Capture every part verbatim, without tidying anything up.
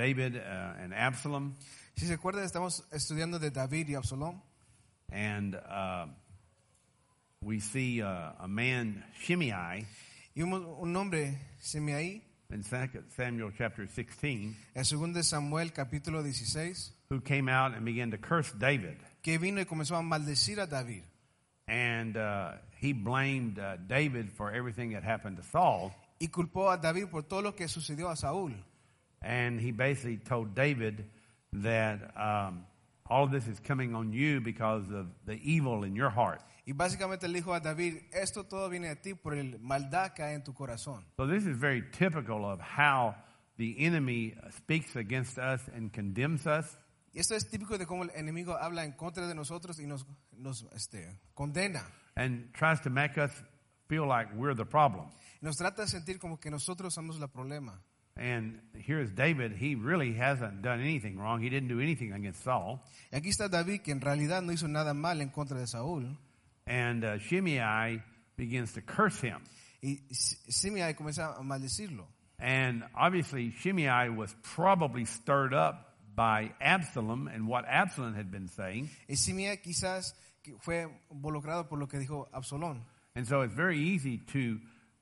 David uh, and Absalom. Si se acuerdan, estamos estudiando de David y Absalón. And uh, we see uh, a man, Shimei, Y un, un hombre, Simei, in Second Samuel chapter sixteen, en segundo de Samuel capítulo dieciséis, who came out and began to curse David. que vino y comenzó a maldecir a David. And uh, he blamed uh, David for everything that happened to Saul. Y culpó a David por todo lo que sucedió a Saúl. And he basically told David that um, all of this is coming on you because of the evil in your heart. Y básicamente le dijo a David, esto todo viene de ti por el maldad que hay en tu corazón. So this is very typical of how the enemy speaks against us and condemns us. Y esto es típico de cómo el enemigo habla en contra de nosotros y nos, nos este, condena. And tries to make us feel like we're the problem. Nos trata de sentir como que nosotros somos el problema. And here's David. He really hasn't done anything wrong. He didn't do anything against Saul. Y aquí está David, que en realidad no hizo nada mal en contra de Saúl. And uh, Shimei begins to curse him. Y Simei comienza a maldecirlo. And obviously Shimei was probably stirred up by Absalom and what Absalom had been saying. Y Simei quizás fue involucrado por lo que dijo Absalón. And so it's very easy to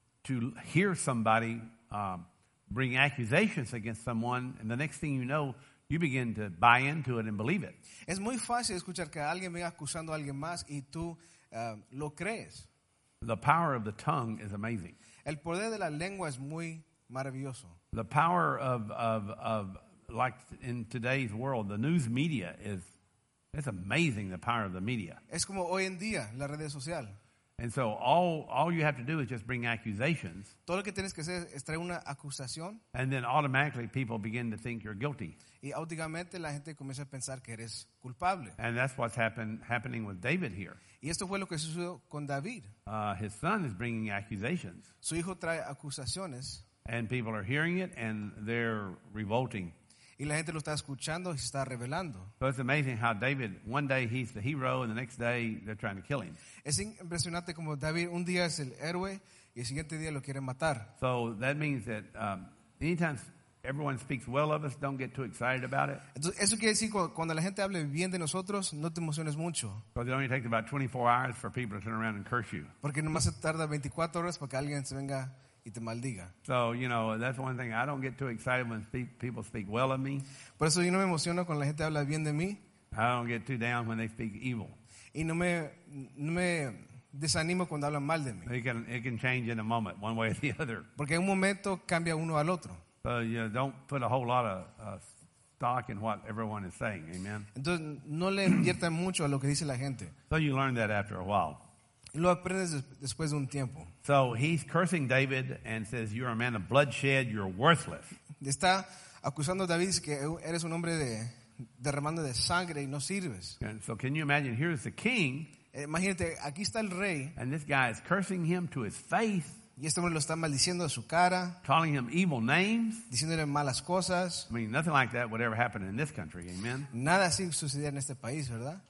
to hear somebody um, bring accusations against someone, and the next thing you know, you begin to buy into it and believe it. Es muy fácil escuchar que alguien venga acusando a alguien más y tú uh, lo crees. The power of the tongue is amazing. El poder de la lengua es muy maravilloso. The power of of of like in today's world, the news media is it's amazing. The power of the media. Es como hoy en día la red social. And so all all you have to do is just bring accusations. Todo lo que tienes que hacer es traer una acusación. And then automatically people begin to think you're guilty. Y automáticamente la gente comienza a pensar que eres culpable. And that's what's happen, happening with David here. Y esto fue lo que sucedió con David. Uh, his son is bringing accusations. Su hijo trae acusaciones. And people are hearing it and they're revolting. Y la gente lo está escuchando y se está rebelando. So it's amazing how David, one day he's the hero and the next day they're trying to kill him. Es impresionante como David un día es el héroe y el siguiente día lo quieren matar. So that means that um, anytime everyone speaks well of us, don't get too excited about it. Entonces, eso quiere decir que cuando la gente hable bien de nosotros, no te emociones mucho. Because it only takes about twenty-four hours for people to turn around and curse you. Porque nomás se tarda veinticuatro horas para que alguien se venga y te maldiga. So, you know, that's one thing. I don't get too excited when speak, people speak well of me. Por eso yo no me emociono cuando la gente habla bien de mí. I don't get too down when they speak evil. Y no me, no me desanimo cuando hablan mal de mí. It can, it can change in a moment, one way or the other. Porque en un momento cambia uno al otro. So, you know, don't put a whole lot of uh, stock in what everyone is saying. Amen. Entonces, no le inviertan mucho a lo que dice la gente. So you learn that after a while. Y lo aprendes des- después de un tiempo. So he's cursing David and says, you're a man of bloodshed, you're worthless. Está acusando a David que eres un hombre de derramando de sangre y no sirves. And so can you imagine, here's the king, Eh, imagínate, aquí está el rey and this guy is cursing him to his face, y este hombre lo está maldiciendo a su cara, calling him evil names. diciéndole malas cosas. I mean, nothing like that would ever happen in this country. Amen? Nada así sucedía en este país, ¿verdad?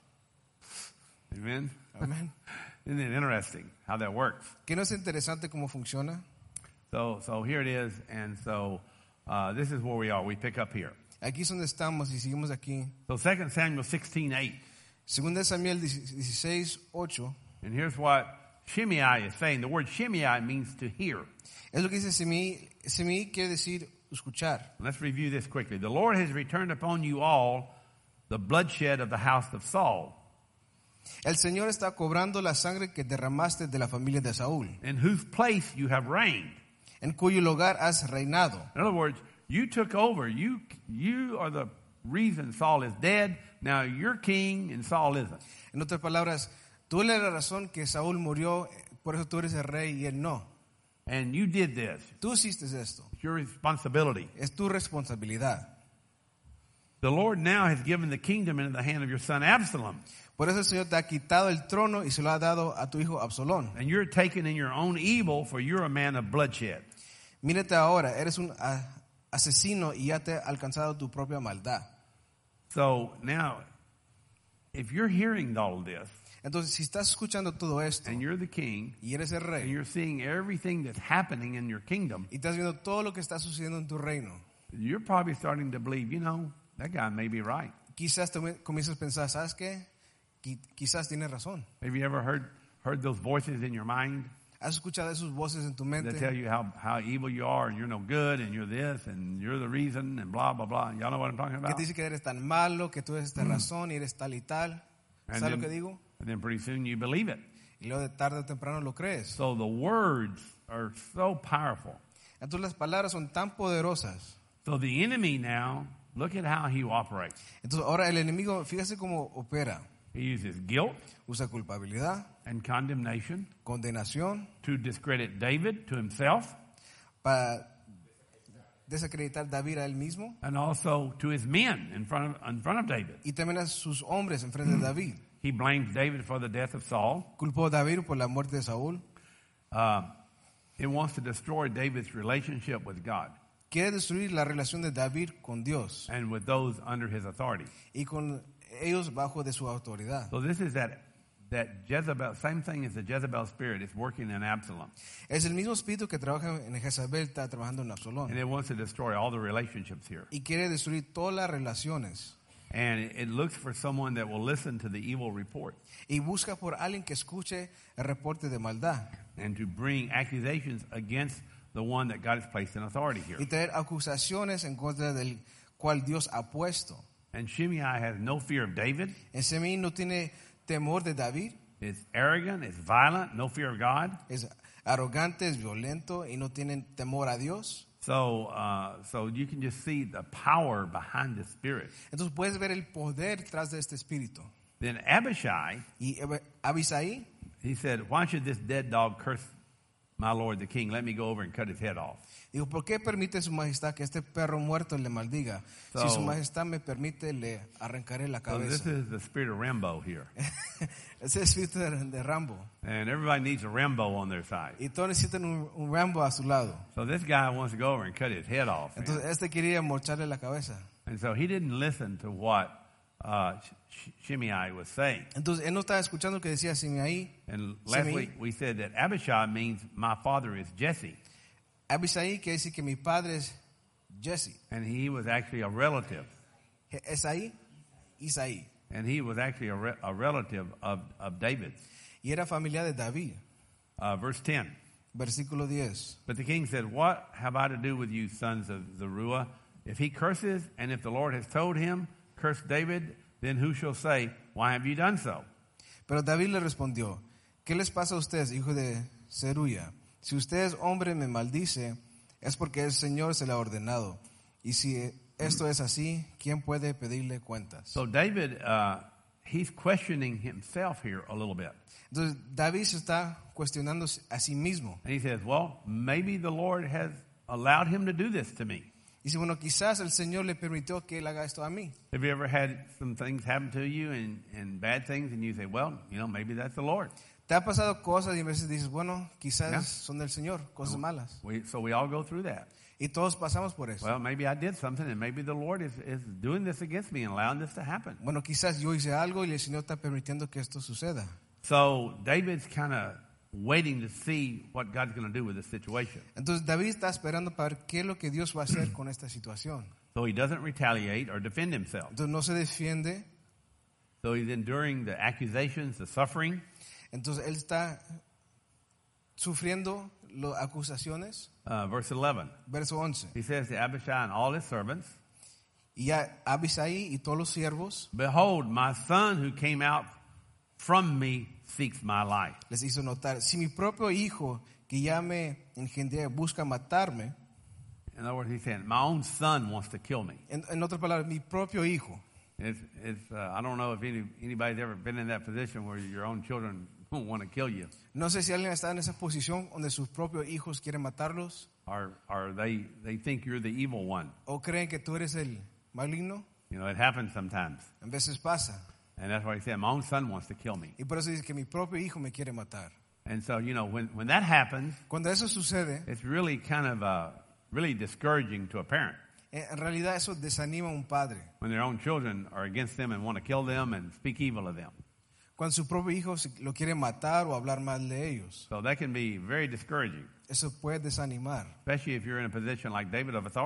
Amen? Amén. Isn't it interesting how that works? ¿Que no es interesante cómo funciona? So, so here it is, and so uh, this is where we are. We pick up here. Aquí es donde estamos y seguimos aquí. So Second Samuel sixteen eight. Segunda de Samuel dieciséis ocho. And here's what Shimei is saying. The word Shimei means to hear. Es lo que dice Simei. Simei quiere decir escuchar. Let's review this quickly. The Lord has returned upon you all the bloodshed of the house of Saul, El Señor está cobrando la sangre que derramaste de la familia de Saúl, in whose place you have reigned. en cuyo lugar has reinado. In other words, you took over. You, you are the reason Saul is dead. Now you're king and Saul isn't. En otras palabras, tú eres la razón que Saúl murió, por eso tú eres el rey y él no. And you did this. Tú hiciste esto. It's your responsibility. Es tu responsabilidad. The Lord now has given the kingdom into the hand of your son Absalom. Por eso el Señor te ha quitado el trono y se lo ha dado a tu hijo Absalón. And you're taken in your own evil, for you're a man of bloodshed. Mírate ahora, eres un a- asesino y ya te ha alcanzado tu propia maldad. So now, if you're hearing all of this, Entonces, si estás escuchando todo esto and you're the king, y eres el and rey you're seeing everything that's happening in your kingdom, y estás viendo todo lo que está sucediendo en tu reino, you're probably starting to believe, you know, that guy may be right. Quizás tú comienzas a pensar, ¿sabes qué? Qui- Quizás tienes razón. Have you ever heard heard those voices in your mind ¿Has escuchado esas voces en tu that tell mente you how, how evil you are and you're no good and you're this and you're the reason and blah, blah, blah? Y'all know what I'm talking que about? te dice que eres tan malo, que tú eres esta razón y eres tal y tal? And ¿Sabes lo then, que digo? and then pretty soon you believe it. Y luego de tarde o temprano lo crees. So the words are so powerful. Entonces las palabras son tan poderosas. So the enemy now, look at how he operates. Entonces ahora el enemigo, fíjese cómo opera. He uses guilt Usa culpabilidad, and condemnation condenación, to discredit David to himself para desacreditar a David a él mismo and also to his men in front of, in front of David. y también a sus hombres en frente de David. He blames David for the death of Saul. Culpó a David por la muerte de Saúl. Uh, it wants to destroy David's relationship with God Quiere destruir la relación de David con Dios and with those under his authority. y con ellos bajo de su autoridad. So this is that that Jezebel, same thing as the Jezebel spirit is working in Absalom. Es el mismo espíritu que trabaja en Jezabel, está trabajando en Absalón. And it wants to destroy all the relationships here. Y quiere destruir todas las relaciones. And it, it looks for someone that will listen to the evil report Y busca por alguien que escuche el reporte de maldad. and to bring accusations against the one that God has placed in authority here. Y traer acusaciones en contra del cual Dios ha puesto. And Shimei has no fear of David. En Semí no tiene temor de David. Is arrogant, is violent, no fear of God. Es arrogante, es violento y no tiene temor a Dios. So, uh, so you can just see the power behind the spirit. Entonces puedes ver el poder tras de este espíritu. Then Abishai, Y Abisai, he said, why should this dead dog curse my lord the king? Let me go over and cut his head off. dijo, ¿por qué permite su majestad que este perro muerto le maldiga? So- Si su majestad me permite, le arrancaré la So this cabeza. is the spirit of Rambo here. Ese espíritu de, de Rambo. And everybody needs a Rambo on their side. Y todos necesitan un, un Rambo a su lado. So this guy wants to go over and cut his head off. man. Entonces este quería mocharle la cabeza. And so he didn't listen to what uh, Sh- Shimei was saying. Entonces él no estaba escuchando lo que decía Simeí. And last Shimei. week we said that Abishai means my father is Jesse. Abisai quiere decir que mi padre es Jesse. And he was actually a relative. Esaí, Isaí. And he was actually a, re- a relative of, of David's. Y era familiar de David. Uh, verse ten. Versículo diez. But the king said, what have I to do with you, sons of Zeruiah? If he curses, and if the Lord has told him, curse David, then who shall say, why have you done so? Pero David le respondió, ¿qué les pasa a ustedes, hijo de Zeruya? Si ustedes, hombre, me maldice, es porque el Señor se lo ha ordenado. Y si esto es así, ¿quién puede pedirle cuentas? So David, uh, he's questioning himself here a little bit. Entonces David se está cuestionando a sí mismo. And he says, well, maybe the Lord has allowed him to do this to me. Dice, bueno, quizás el Señor le permitió que él haga esto a mí. Have you ever had some things happen to you and, and bad things, and you say, well, you know, maybe that's the Lord. ¿Te ha pasado cosas y a veces dices, bueno, quizás Yeah. son del Señor, cosas malas? We, so we all go through that. Y todos pasamos por eso. Well, maybe I did something, and maybe the Lord is, is doing this against me and allowing this to happen. Bueno, quizás yo hice algo y el Señor está permitiendo que esto suceda. So David's kind of waiting to see what God's going to do with the situation. Entonces David está esperando para ver qué es lo que Dios va a hacer con esta situación. So he doesn't retaliate or defend himself. Entonces no se defiende. So he's enduring the accusations, the suffering. Entonces él está sufriendo las acusaciones. Uh, verse eleven. Verso once. He says to Abishai and all his servants, Y a Abisai y todos los siervos behold, my son who came out from me seeks my life. les hizo notar, si mi propio hijo que ya me engendré busca matarme, In other words, he's saying, my own son wants to kill me. en, en otras palabras, mi propio hijo. It's, it's, uh, I don't know if any, anybody's ever been in that position where your own children want to kill you, No sé si alguien está en esa posición donde sus propios hijos quieren matarlos or, or they, they think you're the evil one. o creen que tú eres el maligno. You know, it happens sometimes. A veces pasa. And that's why he said, my own son wants to kill me. Y por eso dice que mi propio hijo me quiere matar. And so, you know, when, when that happens, Cuando eso sucede, it's really kind of uh, really discouraging to a parent en realidad eso desanima a un padre. when their own children are against them and want to kill them and speak evil of them. Cuando su propio hijo se- lo quiere matar o hablar mal de ellos. So that can be very discouraging, Eso puede desanimar. especially if you're in a position like David of authority.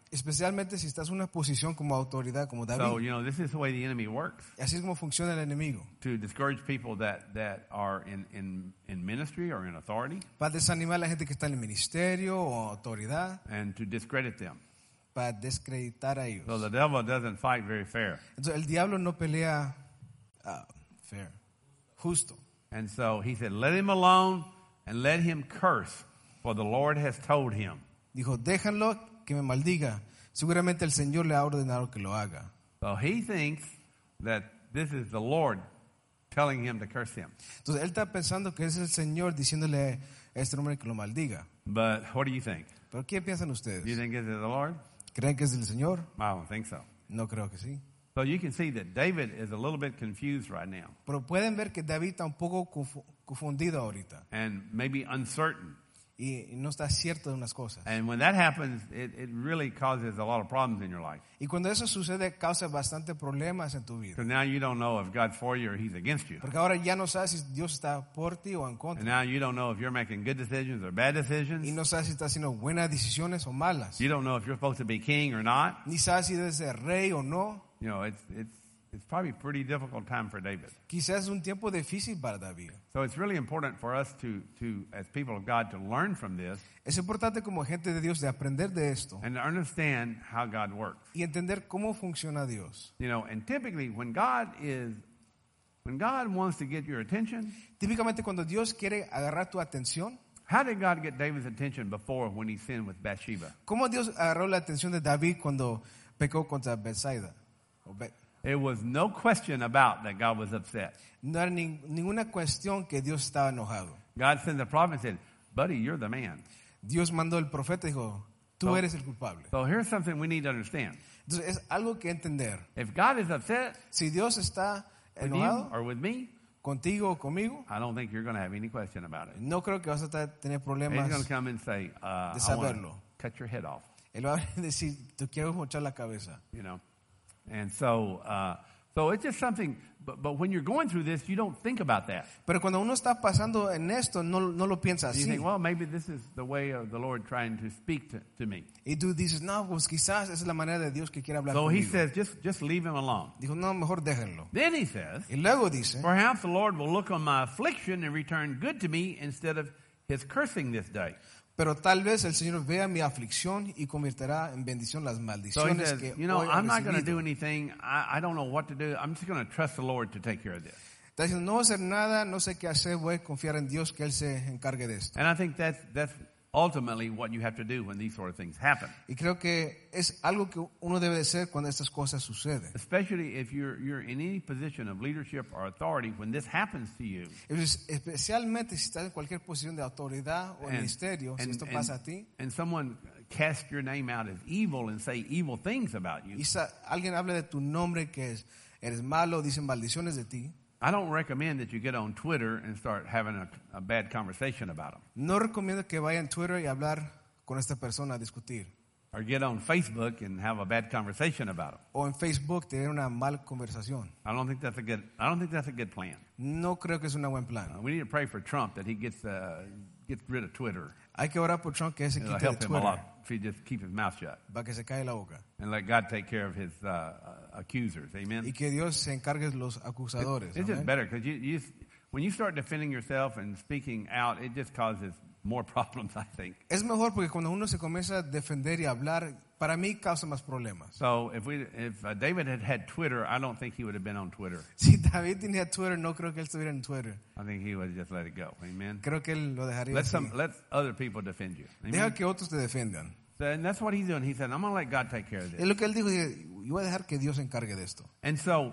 Especialmente si estás en una posición como autoridad, como David. So, you know, this is the way the enemy works, Así es como funciona el enemigo. to discourage people that, that are in, in, in ministry or in authority, Para desanimar a la gente que está en el ministerio o autoridad, and to discredit them. para descreditar a ellos. So the devil doesn't fight very fair. Entonces el diablo no pelea ah, fair, justo. And so he said, let him alone and let him curse, for the Lord has told him. Dijo, déjanlo que me maldiga. Seguramente el Señor le ha ordenado que lo haga. So he thinks that this is the Lord telling him to curse him. Entonces él está pensando que es el Señor diciéndole a este hombre que lo maldiga. But what do you think? ¿Pero qué piensan Do you ustedes? think it's the Lord? ¿Creen que es el Señor? I don't think so. No creo que sí. So you can see that David is a little bit confused right now Pero pueden ver que David está un poco confu- confundido ahorita and maybe uncertain. y, y no está cierto de unas cosas. And when that happens, it, it really causes a lot of problems in your life. Y cuando eso sucede, causa bastante problemas en tu vida. Because now you don't know if God's for you or he's against you. Porque ahora ya no sabes si Dios está por ti o en And contra. now you don't know if you're making good decisions or bad Y decisions. no sabes si estás haciendo buenas decisiones o malas. You don't know if you're supposed to be king or not. Ni sabes si debes ser rey o no. You know, it's, it's, it's probably a pretty difficult time for David. Quizás es un tiempo difícil para David. So it's really important for us to, to, as people of God, to learn from this Es importante como gente de Dios de aprender de esto and to understand how God works. y entender cómo funciona Dios. You know, and typically when God is, when God wants to get your attention, Típicamente cuando Dios quiere agarrar tu atención, how did God get David's attention before when he sinned with Bathsheba? ¿cómo Dios agarró la atención de David cuando pecó contra Bethsaida? O Be- There was no question about that God was upset. No era nin- ninguna cuestión que Dios estaba enojado. God sent the prophet and said, buddy, you're the man. Dios mandó el profeta y dijo, tú So- eres el culpable. So here's something we need to understand. Entonces es algo que entender. If God is upset Si Dios está with you enojado or with me, contigo o conmigo, I don't think you're going to have any question about it. no creo que vas a ta- tener He's going problemas. to come and say, uh, de I want to saberlo. cut your head off, Él va a decir, te quiero mochar la cabeza. you know. And so, uh, so it's just something, but, but when you're going through this, you don't think about that. Pero cuando uno está pasando en esto, no, no lo piensa You así. think, well, maybe this is the way of the Lord trying to speak to, to me. Y tú dices, no, pues quizás esa es la manera de Dios que quiere hablar So he conmigo. says, just, just leave him alone. Dijo, no, mejor déjenlo. Then he says, Y luego dice, perhaps the Lord will look on my affliction and return good to me instead of his cursing this day. pero tal vez el Señor vea mi aflicción y convertirá en bendición las So he maldiciones says, que you know, hoy he I'm not going to recibido. do anything. I, I don't know what to do. I'm just going to trust the Lord to take care of this. Está diciendo, no voy a hacer nada, no sé qué hacer, voy a confiar en Dios que Él se encargue de esto. And I think that's, that's ultimately what you have to do when these sort of things happen. Y creo que es algo que uno debe de hacer cuando estas cosas suceden. Especially if you're, you're in any position of leadership or authority, when this happens to you. Es- Especialmente si estás en cualquier posición de autoridad o And, ministerio, si and, esto and- pasa a ti, and someone cast your name out as evil and say evil things about you. y sa- alguien habla de tu nombre que es, eres malo, dicen maldiciones de ti, I don't recommend that you get on Twitter and start having a, a bad conversation about them. no recomiendo que vaya en Twitter y hablar con esta persona a discutir. Or get on Facebook and have a bad conversation about them. O en Facebook tener una mala conversación. I don't think that's a good. I don't think that's a good plan. No creo que es un buen Uh, plan. we need to pray for Trump that he gets uh, gets rid of Twitter. Hay que orar por Trump que se It'll quite de help him a Twitter lot if he just keep his mouth shut para que se cae la boca. and let God take care of his uh, uh, accusers. Amen. Y que Dios se encargue de los acusadores. It's just Amén. better because you, you, when you start defending yourself and speaking out, it just causes more problems, I think. Es mejor porque cuando uno se comienza a defender y a hablar, para mí causa más problemas. So if we, if uh, David had had Twitter, I don't think he would have been on Twitter. Si David tenía Twitter, no creo que él estuviera en Twitter. I think he would have just let it go. Amen. Creo que él lo dejaría Let así. some, let other people defend you. Deja Amen. que otros te defendan. So, and that's what he's doing. He said, "I'm going to let God take care of Es this." lo que él dijo, y yo voy a dejar que Dios se encargue de esto. And so,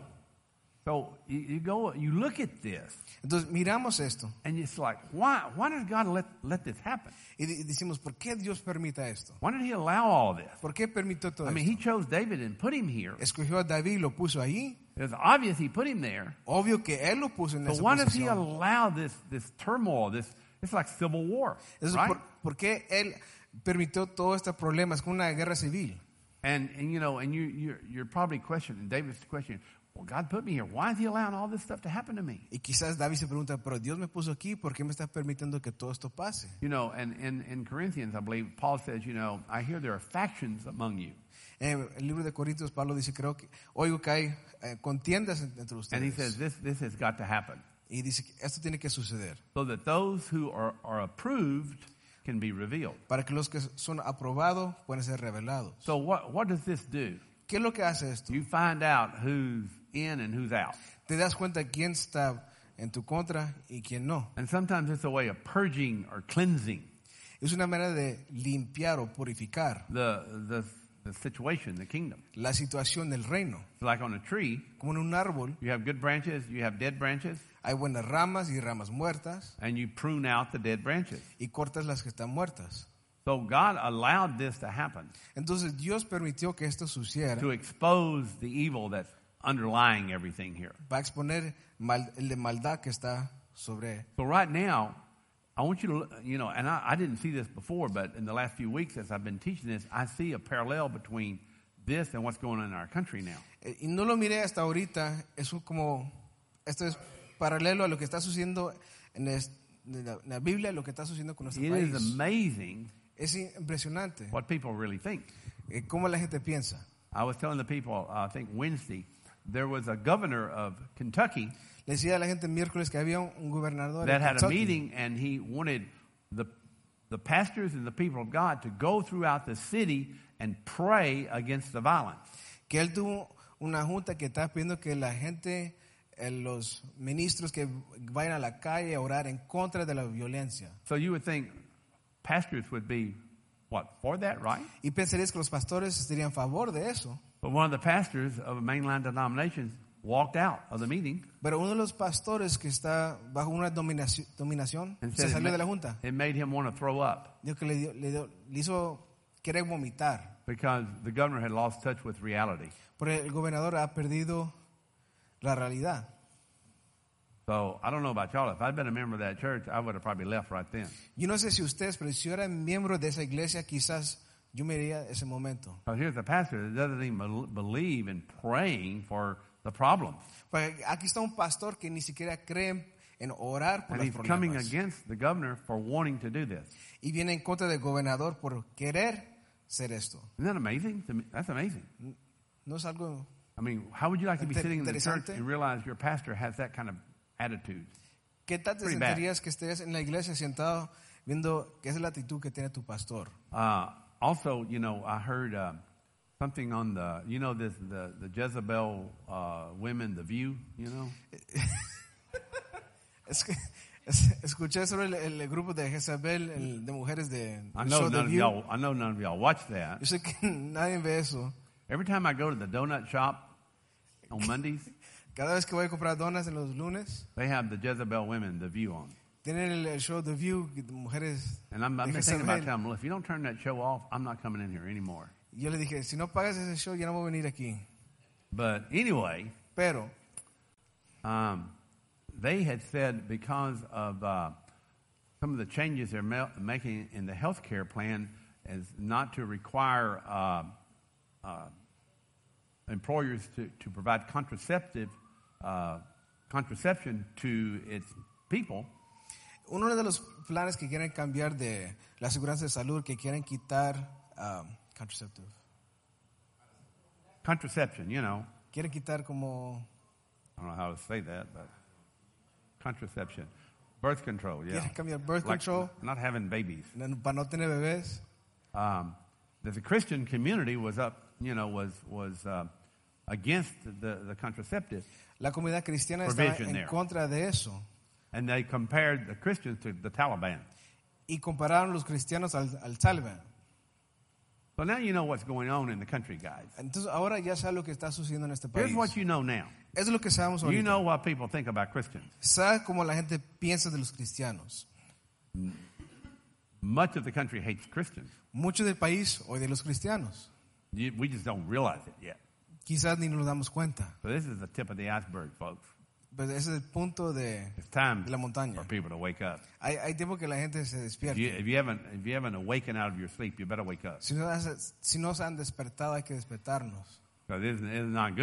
so you, you go, you look at this, Entonces miramos esto and it's like, why? Why does God let let this happen? y di- decimos, ¿por qué Dios permita esto? Why did He allow all this? ¿Por qué permitió todo I mean, esto? He chose David and put him here. Escogió a David y lo puso ahí. It's obvious He put him there. Obvio que él lo puso en But esa why does He posición. allow this this turmoil? This it's like civil war, Entonces, right? ¿por, por qué él permitió todos estos problemas con una guerra civil? And and you know, and you you're, you're probably questioning David's questioning, well, God put me here. Why is he allowing all this stuff to happen to me? Y quizás David se pregunta, pero Dios me puso aquí, ¿por qué me está permitiendo que todo esto pase? You know, and in, in Corinthians, I believe, Paul says, you know, I hear there are factions among you. En el libro de Corintios, Pablo dice, creo que, oigo que hay eh, contiendas entre ustedes. And he says, this, this has got to happen. Y dice, esto tiene que suceder. So that those who are, are approved can be revealed. Para que los que son aprobados puedan ser revelados. So what, what does this do? ¿Qué es lo que hace esto? You find out who's in and who's out. Te das cuenta quién está en tu contra y quién no. And sometimes it's a way of purging or cleansing Es una manera de limpiar o purificar the, the, the situation, the kingdom. la situación del reino. It's like on a tree, Como en un árbol, you have good branches, you have dead branches, hay buenas ramas y ramas muertas and you prune out the dead branches. y cortas las que están muertas. So God allowed this to happen Entonces Dios permitió que esto sucediera to expose the evil that's underlying everything here. para exponer mal, el de maldad que está sobre. So right now, I want you to, look- you know, and I, I didn't see this before, but in the last few weeks as I've been teaching this, I see a parallel between this and what's going on in our country now. Eh, Y no lo miré hasta ahorita, es un como, esto es paralelo a lo que está sucediendo en, es- en la, en la Biblia, lo que está sucediendo con nuestro It país. is amazing Es impresionante what people really think. eh, cómo la gente piensa. I was telling the people, uh, I think Wednesday, there was a governor of Kentucky Le decía a la gente el miércoles que había un, un gobernador that en had a Kentucky meeting and he wanted the, the pastors and the people of God to go throughout the city and pray against the violence. que él tuvo una junta que estaba pidiendo que la gente, eh, los ministros que vayan a la calle a orar en contra de la violencia. So you would think pastors would be, what, for that, right? Y pensarías que los pastores estarían a favor de eso. But one of the pastors of a mainline denomination walked out of the meeting Pero uno de los pastores que está bajo una dominación, dominación and se said it, salió de ma- la junta. it made him want to throw up Dijo que le, dio, le, dio- le hizo querer vomitar. because the governor had lost touch with reality. Porque el gobernador ha perdido la realidad. So I don't know about y'all. If I'd been a member of that church, I would have probably left right then. Yo no sé si ustedes, pero si yo era miembro de esa iglesia, quizás yo me iría ese momento. Because here's a pastor that doesn't even bel- believe in praying for the problems. Porque aquí está un pastor que ni siquiera cree en orar por And los he's coming problemas. against the governor for wanting to do this. Y viene en contra del gobernador por querer ser esto. Isn't that amazing? To me, that's amazing. No es algo. I mean, how would you like to be Inter- sitting in the church interesante. and realize your pastor has that kind of attitude? ¿Qué tal te Pretty bad. sentirías que estés en la iglesia sentado viendo qué es la actitud que tiene tu pastor? Uh, also, you know, I heard uh, something on the, you know, this the the Jezebel uh, women, The View. You know, Es que es- escuché sobre el, el grupo de Jezabel, el de mujeres de I el know show none The of View. y'all. I know none of y'all watch that. Yo sé que nadie ve eso. Every time I go to the donut shop on Mondays, Cada vez que voy a comprar donas en los lunes, they have the Jezebel women, The View on. tienen el, el show The View de mujeres And I'm, I'm de thinking about Jezabel. telling them, well, if you don't turn that show off, I'm not coming in here anymore. Y yo le dije, si no pagas ese show, ya no voy a venir aquí. But anyway, Pero um, they had said because of uh, some of the changes they're ma- making in the health care plan is not to require uh, uh, employers to, to provide contraceptive uh, contraception to its people. uno de los planes que quieren cambiar de la seguridad de salud, que quieren quitar um, contraceptive. Contraception, you know. Quieren quitar como I don't know how to say that, but contraception. Birth control, yeah. quieren cambiar birth Like control not having babies. para no tener bebés. Um, that the Christian community was up, you know, was was uh, against the, the contraceptive, La comunidad cristiana estaba Provision en there. contra de eso. and they compared the Christians to the Taliban. Y compararon los cristianos al, al Taliban. So now you know what's going on in the country, guys. Entonces ahora ya sabes lo que está sucediendo en este Here's país. what you know now. Eso es lo que sabemos You ahorita. know what people think about Christians. ¿Sabes cómo la gente piensa de los cristianos? Much of the country hates Christians. Mucho del país o de los cristianos. You, we just don't realize it yet. Quizás ni nos damos cuenta. So this is the tip of the iceberg, folks. Pero ese es el punto de, It's time de la montaña. for people to wake up. Hay, hay tiempo que la gente se If you, despierte. if you haven't, if you haven't awakened out of your sleep, you better wake up. Si no, has- si no se han despertado, hay que despertarnos. Because it's, it's not good.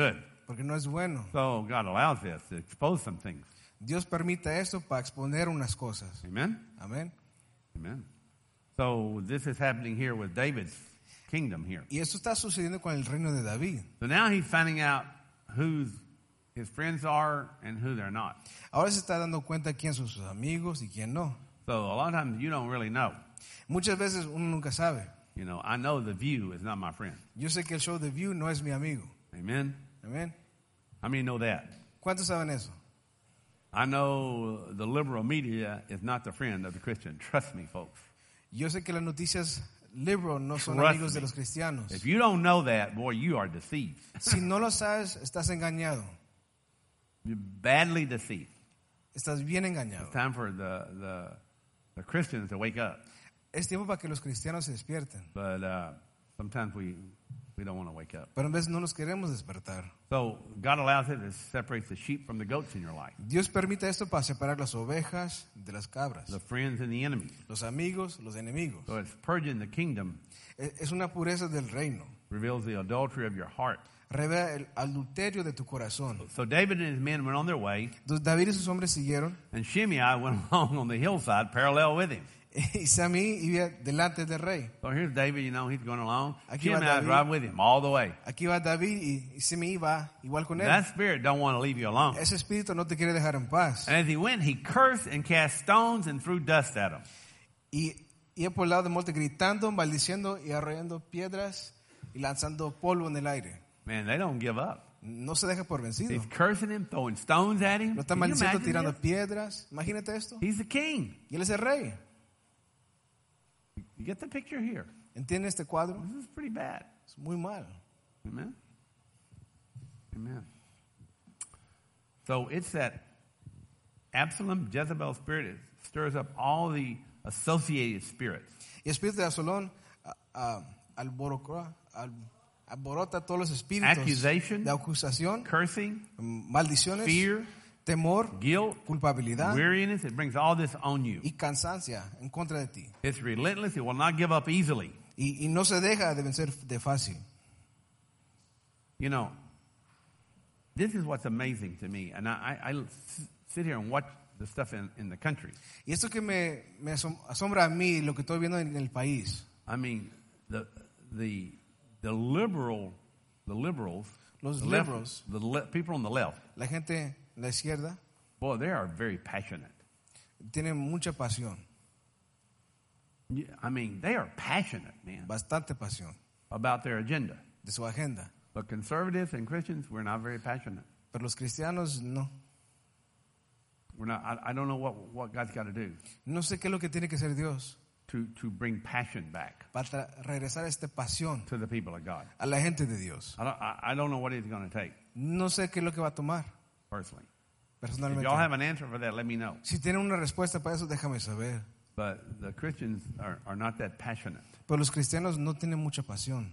porque no es bueno. So God allows this to expose some things. Dios permite esto para exponer unas cosas. Amen? Amén. Amen. So this is happening here with David's kingdom here. Y esto está sucediendo con el reino de David. So now he's finding out who his friends are and who they're not. Ahora se está dando cuenta quién son sus amigos y quién no. So a lot of times you don't really know. Muchas veces uno nunca sabe. You know, I know The View is not my friend. Yo sé que el show The View no es mi amigo. Amen? Amén. How many know that? ¿Cuántos saben eso? I know the liberal media is not the friend of the Christian. Trust me, folks. Yo sé que las noticias liberal no son Trust amigos me. de los cristianos. If you don't know that, boy, you are deceived. Si no lo sabes, estás engañado. You're badly deceived. Estás bien engañado. It's time for the, the, the Christians to wake up. Es tiempo para que los cristianos se despierten. But uh, sometimes we, we don't want to wake up. Pero en vez no nos queremos despertar. So God allows it to separate the sheep from the goats in your life. Dios permite esto para separar las ovejas de las cabras. The friends and the enemies. Los amigos, los enemigos. So it's purging the kingdom. Es una pureza del reino. Reveals the adultery of your heart. Revela el adulterio de tu corazón. So David and his men went on their way. Entonces David y sus hombres siguieron. And Shimei went along on the hillside parallel with him. Y Samí iba delante del rey. So here's David, you know, he's going along. Aquí va Shimei David. is right with him all the way. Aquí va David y, y Samí va igual con él. That spirit don't want to leave you alone. Ese espíritu no te quiere dejar en paz. And as he went, he cursed and cast stones and threw dust at him. Y iba por el lado del monte gritando, maldiciendo y arrollando piedras y lanzando polvo en el aire. Man, they don't give up. No se deja por vencido. He's cursing him, throwing stones at him. Lo está Can you maldiciendo, imagine tirando this? piedras. Imagínate esto. He's the king. Y él es el rey. You get the picture here. ¿Entiende este cuadro? This is pretty bad. Es muy mal. Amen? Amen. So it's that Absalom, Jezebel spirit. It stirs up all the associated spirits. Y el espíritu de Absalón ah, ah, alborocó- al- alborota todos los espíritus Accusation, de acusación, Cursing, maldiciones, fear, temor, guilt, culpabilidad weariness. It brings all this on you. y cansancia en contra de ti. It's relentless. It will not give up easily. Y, y no se deja de vencer de fácil. You know, this is what's amazing to me. And I, I, I sit here and watch the stuff in, in the country. Y esto que me, me asom- asombra a mí, lo que estoy viendo en el país. I mean, the the the liberal, the liberals, Los the left- liberals. the le- people on the left, La gente en la izquierda boy, they are very passionate. tiene mucha pasión, Yeah, I mean, they are passionate, man, bastante pasión about their agenda. de su agenda. But conservatives and Christians, we're not very passionate. Pero los cristianos no. We're not. I, I don't know what what God's got to do No sé qué es lo que tiene que hacer Dios to to bring passion back para tra- regresar esta pasión to the people of God. a la gente de Dios. I don't. I, I don't know what it's going to take No sé qué es lo que va a tomar personally. If personalmente. y'all have an answer for that, let me know. Si tienen una respuesta para eso, déjame saber. But the Christians are, are not that passionate. Pero los cristianos no tienen mucha pasión.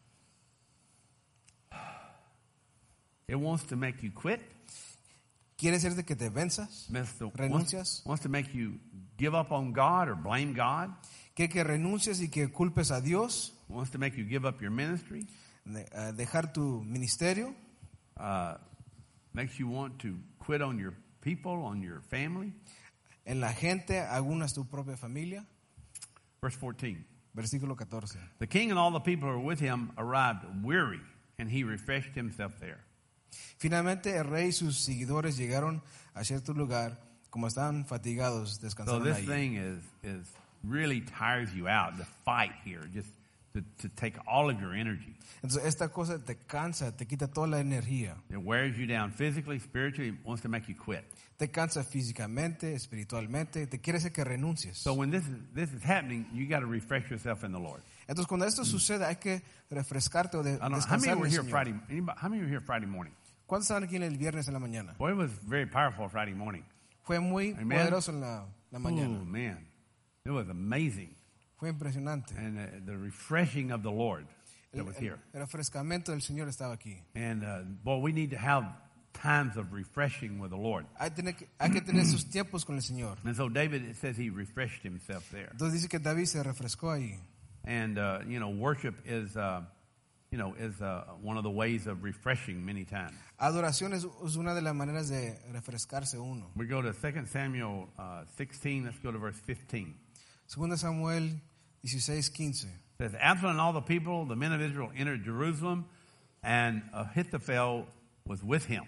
It wants to make you quit. ¿Quiere decir de que te venzas? Wants to, ¿Renuncias? wants, wants to make you give up on God or blame God. ¿Quiere que renuncies y que culpes a Dios? Wants to make you give up your ministry. De- eh, dejar tu ministerio. Uh, makes you want to quit on your people, on your family. En la gente, algunas tu propia familia. Verse fourteen. Versículo catorce. The king and all the people who were with him arrived weary, and he refreshed himself there. Finalmente el rey y sus seguidores llegaron a cierto lugar, como estaban fatigados, So descansaron this ahí. thing is is really tires you out. The fight here, just to, to take all of your energy. Entonces esta cosa te cansa, te quita toda la energía. It wears you down physically, spiritually. It wants to make you quit. Te cansa físicamente, espiritualmente, te quiere hacer que renuncies. So when this is this is happening, you got to refresh yourself in the Lord. Entonces cuando esto sucede hay que refrescarte o de, I don't know, how many descansar en were el here Señor. Friday? Anybody, how many were here Friday morning? ¿Cuántos estaban aquí en el viernes en la mañana? Boy, it was very powerful Friday morning. Fue muy Amen. poderoso en la, la Oh mañana. man, it was amazing, Fue impresionante. and uh, the refreshing of the Lord that El, was el- here. el refrescamiento del Señor estaba aquí. And uh, boy, we need to have times of refreshing with the Lord. Hay, tener que, hay que tener esos tiempos con el Señor. And so David, it says he refreshed himself there. Entonces dice que David se refrescó ahí. And uh, you know, worship is uh, you know, is uh, one of the ways of refreshing many times. Adoración es, es una de las maneras de refrescarse uno. We go to Second Samuel uh, sixteen. Let's go to verse fifteen. Segunda Samuel dieciséis quince. It says, Absalom and all the people, the men of Israel, entered Jerusalem, and Ahithophel was with him.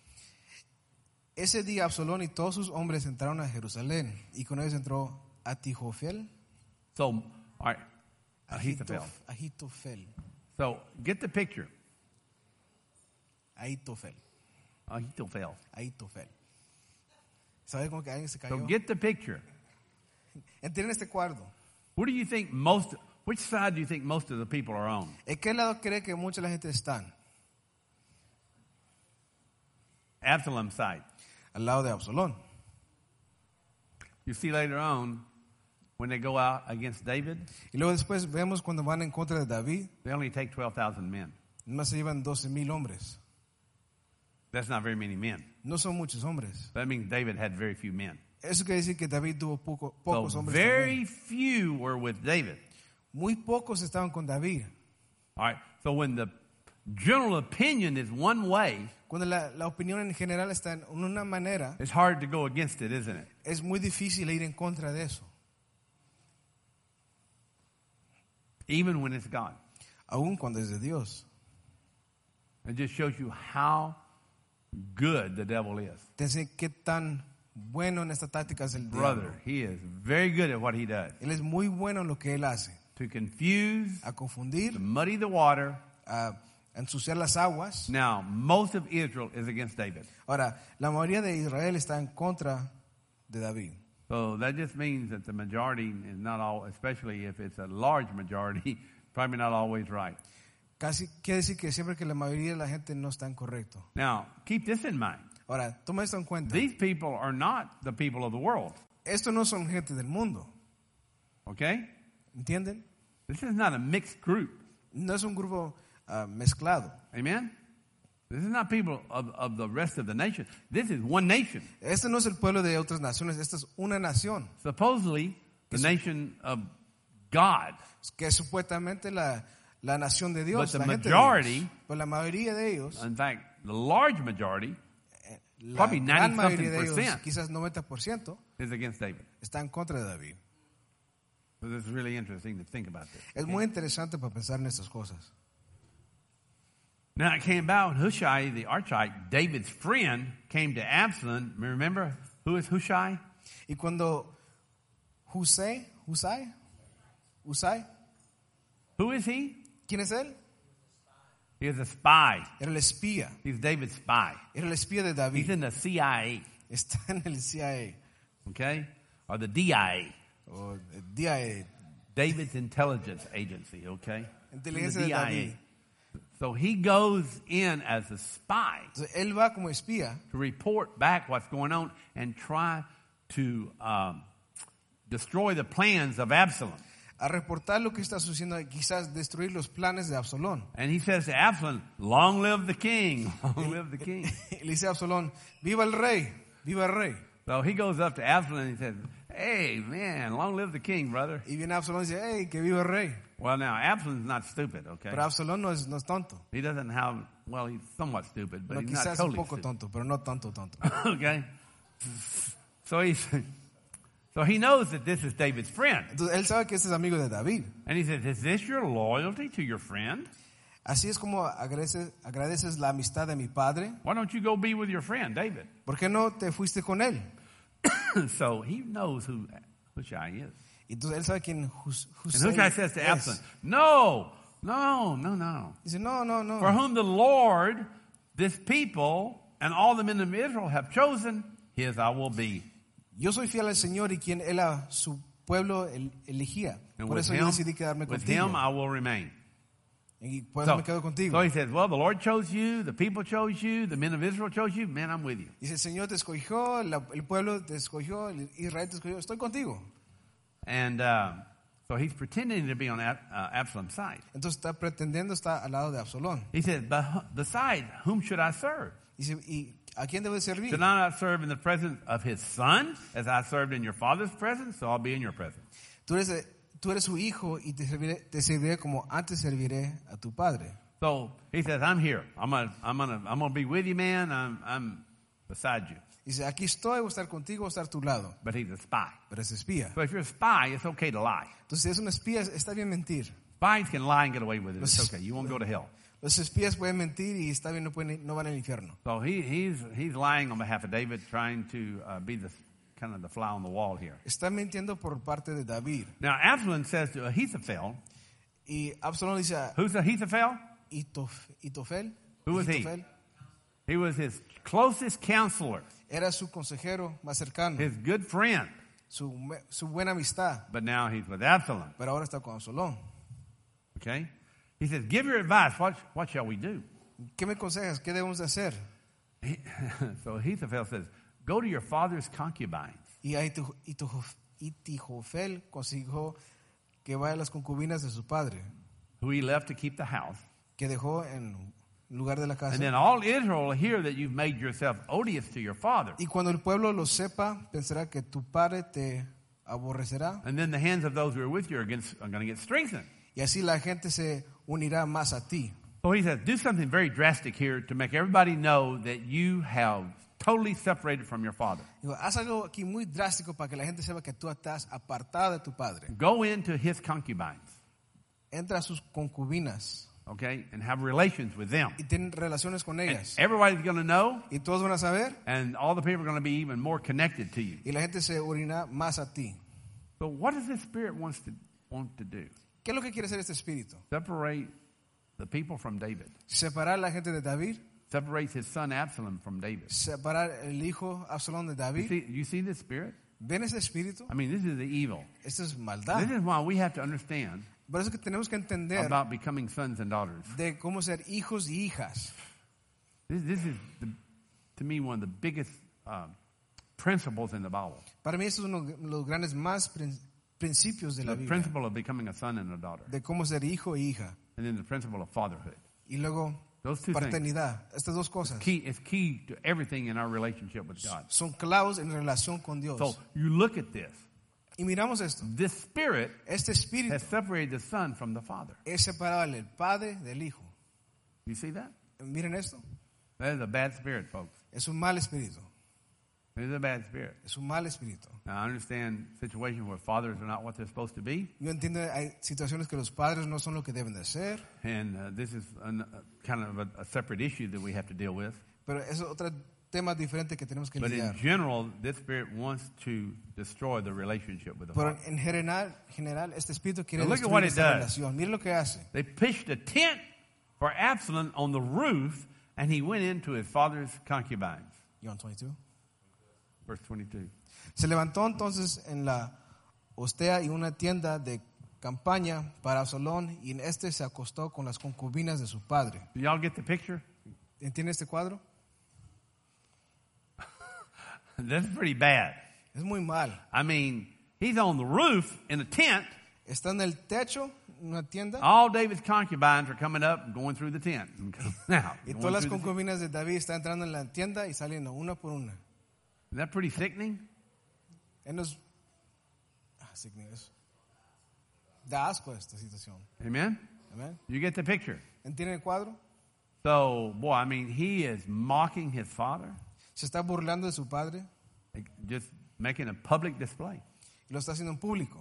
Ese día Absalón y todos sus hombres entraron a Jerusalén, y con ellos entró Ahitofel. So, all right, Ahithophel. Ahitofel. So, get the picture. Ahitofel. Ahithophel. Ahitofel. ¿Sabe cómo que alguien se So, cayó? get the picture. Entienden este cuadro. What do you think most, which side do you think most of the people are on? ¿En qué lado cree que mucha la gente están? Absalom's side. Al lado de Absalón. You see later on, when they go out against David, Y luego después vemos cuando van en contra de David, they only take twelve thousand men. no se llevan doce mil hombres. That's not very many men. No son muchos hombres. That means David had very few men. Eso quiere decir que David tuvo poco, pocos So hombres. very también. few were with David. Muy pocos estaban con David. All right. So when the general opinion is one way, Cuando la, la opinión en general está en una manera, it's hard to go against it, isn't it? es muy difícil ir en contra de eso. Even when it's God. Aún cuando es de Dios. It just shows you how good the devil is. Te enseña qué tan bueno en esta táctica es el Brother, diablo. he is very good at what he does. Él es muy bueno en lo que él hace. To confuse, A confundir, to muddy the water. a ensuciar las aguas. Now, most of Israel is against David. Ahora, la mayoría de Israel está en contra de David. So that just means that the majority is not all, especially if it's a large majority, probably not always right. Casi quiere decir que siempre que la mayoría de la gente no está en correcto. Now, keep this in mind. Ahora, toma esto en cuenta. These people are not the people of the world. Estos no son gente del mundo. Okay? ¿Entienden? This is not a mixed group. No es un grupo uh, mezclado. Amen? This is not people of, of the rest of the nation. This is one nation. Este no es el pueblo de otras naciones. Esta es una nación. Supposedly, the nation of God. Que es supuestamente la, la nación de Dios. But the la gente majority- de Dios. Pero la mayoría de ellos, In fact, the large majority la probably gran ninety mayoría de ellos, something percent. quizás noventa por ciento, is against David. está en contra de David. So this is really interesting to think about this. Es muy interesante para pensar en estas cosas. Now it came about when Hushai the Archite, David's friend, came to Absalom. Remember who is Hushai? Y cuando Husay, Husay, Husay, Who is he? ¿quién es él? He is a spy. Era el espía. He's David's spy. Era el espía de He's David. in the C I A, Está en el C I okay, or the D I A, A o el D I A, David's intelligence agency, okay. inteligencia The de D I A. David. So he goes in as a spy Entonces, él va como espía to report back what's going on and try to um, destroy the plans of Absalom. a reportar lo que está sucediendo y quizás destruir los planes de Absalón. And he says to Absalom, "Long live the king! Long live the king!" Y le dice a Absalón, viva el rey, viva el rey. So he goes up to Absalom and he says, "Hey, man, long live the king, brother." Y viene Absalón y dice, hey, que viva el rey. Well, now Absalom's not stupid, okay? Pero Absalón no es, no es tonto. He doesn't have. Well, he's somewhat stupid, but No, he's not quizás un totally poco stupid. tonto, pero no tanto tonto. Okay. So he's. So he knows that this is David's friend. Entonces él sabe que este es amigo de David. And he says, "Is this your loyalty to your friend? Así es como agradeces, agradeces la amistad de mi padre. Why don't you go be with your friend, David?" ¿Por qué no te fuiste con él? So he knows who Hushai is. Y entonces él sabe quién Hus- And Husay Hushai says to es. Absalom, "No, no, no, no. Dice, no, no, no. For whom the Lord, this people, and all the men of Israel have chosen, his I will be." Yo soy fiel al Señor y quien él a su pueblo el- elegía. And Por with eso him, yo decidí quedarme with contigo. him I will remain. Y por eso So, me quedo contigo. so he says, well, the Lord chose you, the people chose you, the men of Israel chose you, man, I'm with you. Dice, el Señor te escogió, la- el pueblo te escogió, el Israel te escogió. Estoy contigo. And uh, so he's pretending to be on Ab- uh, Absalom's side. Entonces está pretendiendo estar al lado de Absalón. He says, but besides, whom should I serve? Dice, ¿y a quién debo servir? Should I not serve in the presence of his son, as I served in your father's presence? So I'll be in your presence. Tú eres, tú eres su hijo y te serviré, te serviré como antes serviré a tu padre. So he says, I'm here. I'm gonna, I'm gonna, I'm gonna be with you, man. I'm, I'm beside you. Dice, aquí estoy, voy a estar contigo, voy a estar a tu lado. But he's a spy. Pero es espía. So if you're a spy, it's okay to lie. Entonces, si es un espía, está bien mentir. Spies can lie and get away with it. Los- It's okay. You won't go to hell. Los espías pueden mentir y está bien, no, pueden, no van al infierno. So he, he's, he's lying on behalf of David, trying to uh, be the kind of the fly on the wall here. Está mintiendo por parte de David. Now Absalom says to Ahithophel, Y Absalón dice a who's Ahithophel? Itof- Itofel. Who was he? Ahitofel He was his closest counselor, era su consejero más cercano, his good friend. su, me- su buena amistad. But now he's with Absalom. Pero ahora está con Absalón. Okay? He says, give your advice. What, what shall we do? ¿Qué me aconsejas? ¿Qué debemos de hacer? He- so Ahithophel says, go to your father's concubines. Y Ahito- Itof- Itijofel consiguió que vaya a las concubinas de su padre, Who he left to keep the house. que dejó en lugar de la casa. And then all Israel will hear that you've made yourself odious to your father. Y cuando el pueblo lo sepa, pensará que tu padre te aborrecerá. And then the hands of those who are with you are, against, are going to get strengthened. Y así la gente se unirá más a ti. So he says, do something very drastic here to make everybody know that you have totally separated from your father. Digo, haz algo aquí muy drástico para que la gente sepa que tú estás apartada de tu padre. Go into his concubines, Entra a sus concubinas okay, and have relations with them. y ten relaciones con And ellas. everybody's going to know, Y todos van a saber and all the people are going to be even more connected to you. y la gente se unirá más a ti. So what does this spirit wants to want to do? ¿Qué es lo que quiere hacer este espíritu? Separate the people from David. Separar a la gente de David, Separates his son Absalom from David. separar el hijo Absalón de You David. see, you see this spirit? ¿Ven ese espíritu? I mean, this is the evil. Esto es This maldad. is why we have to understand Por eso que tenemos que entender about becoming sons and daughters. de cómo ser hijos y hijas. This, this is, the, to me, one of the biggest um, principles in the Bible. Para mí, esto es uno de los grandes más prin- principios de la The Biblia. principle of becoming a son and a daughter. De cómo ser hijo y hija. And then the principle of fatherhood. Y luego, Those two things. paternidad. Estas dos cosas Key, it's key to everything in our relationship with God. son clavos en relación con Dios. So you look at this. Y miramos esto. This spirit Este espíritu has separated the son from the father. es separable el padre del hijo. You see that? Miren esto. That is a bad spirit, folks. Es un mal espíritu. It is a bad spirit. Es un mal espíritu. Now, I understand situations where fathers are not what they're supposed to be, Yo entiendo, hay situaciones que los padres no son lo que deben de ser, and uh, this is an, uh, kind of a, a separate issue that we have to deal with. pero es otro tema diferente que tenemos que But in lidiar. general, this spirit wants to destroy the relationship with the Pero father. en general, general este espíritu quiere Now look at what destruir it esta does. relación. Miren lo que hace. They pitched a tent for Absalom on the roof, and he went into his father's concubines. John veintidós. Verse twenty-two. Se levantó entonces en la hostea y una tienda de campaña para Absalón, y en este se acostó con las concubinas de su padre. Do y'all get the picture? ¿Entiende este cuadro? That's pretty bad. Es muy mal. I mean, he's on the roof in a tent. Está en el techo, en una tienda, All David's concubines are coming up and going through the tent. And coming out, y going todas las through the tent. concubinas de David están entrando en la tienda y saliendo una por una. Isn't that pretty sickening? Él nos, ah, sí, es- da asco esta situación. Amen? Amén. You get the picture? ¿Entienden el cuadro? So, boy, I mean, he is mocking his father, Se está burlando de su padre like, just making a public display. y lo está haciendo en público.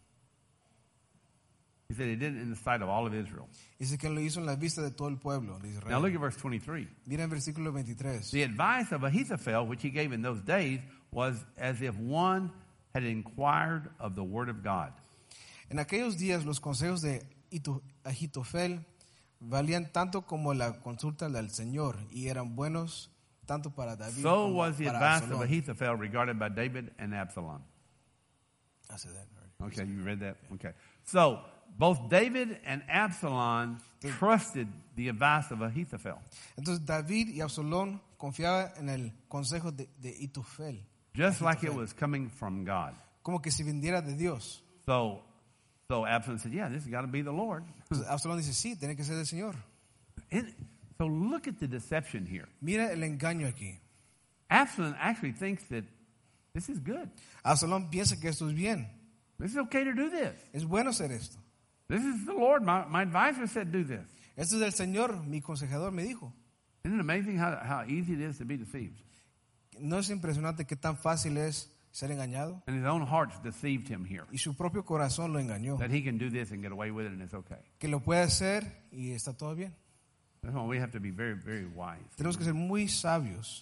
He said he did it in the sight of all of Israel. Dice que lo hizo en la vista de todo el pueblo de Now look Israel. at verse twenty-three. Mira en versículo veintitrés. The advice of Ahithophel, which he gave in those days, was as if one had inquired of the word of God. En aquellos días los consejos de Ito- Ahitofel valían tanto como la consulta del Señor y eran buenos tanto para David So como was the para advice of Absalón. Ahithophel regarded by David and Absalom. I said that already. Okay, you read that? Okay. So both David and Absalom trusted the advice of Ahithophel, Entonces David y Absalón confiaban en el consejo de, de Itofel, just like it was coming from God. como que si viniera de Dios. So, so Absalom said, "Yeah, this has got to be the Lord." Entonces Absalón dice, sí, tiene que ser del Señor. And so look at the deception here. Mira el engaño aquí. Absalom actually thinks that this is good. Absalón piensa que esto es bien. This is okay to do this. Es bueno hacer esto. This is the Lord. My, my advisor said do this. Esto es del Señor, mi consejador me dijo. Isn't it amazing how, how easy it is to be deceived? ¿No es impresionante qué tan fácil es ser engañado? And his own heart's deceived him here. Y su propio corazón lo engañó. That he can do this and get away with it and it's okay. Que lo puede hacer y está todo bien. That's why we have to be very, very wise. Tenemos que ser muy sabios.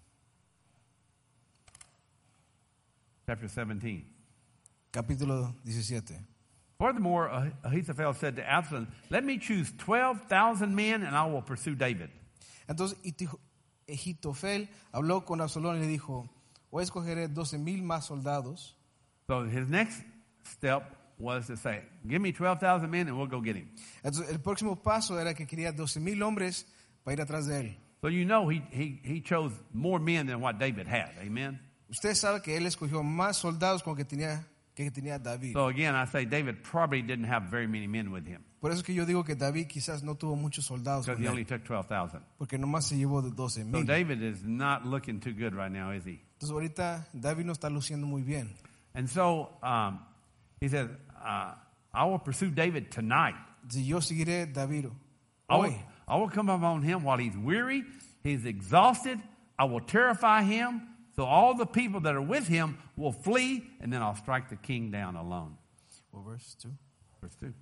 Chapter seventeen. Capítulo diecisiete. Furthermore, Ah- Ahithophel said to Absalom, let me choose twelve thousand men and I will pursue David. Entonces Iti- Ahitofel habló con Absalón y le dijo, hoy escogeré doce mil más soldados. So his next step was to say, give me twelve thousand men and we'll go get him. Entonces el próximo paso era que quería doce mil hombres para ir atrás de él. So you know he, he, he chose more men than what David had. Amen? Usted sabe que él escogió más soldados con que tenía, que tenía David. So again, I say David probably didn't have very many men with him Por eso es que yo digo que David quizás no tuvo muchos soldados because con he only él, took twelve thousand. porque nomás se llevó de doce So mil. David is not looking too good right now, is he? Entonces ahorita David no está luciendo muy bien. And so um, he says, uh, I will pursue David tonight. Si yo seguiré David I will, hoy, I will come upon him while he's weary, he's exhausted. I will terrify him, so all the people that are with him will flee, and then I'll strike the king down alone. Well, verse two. Verse two.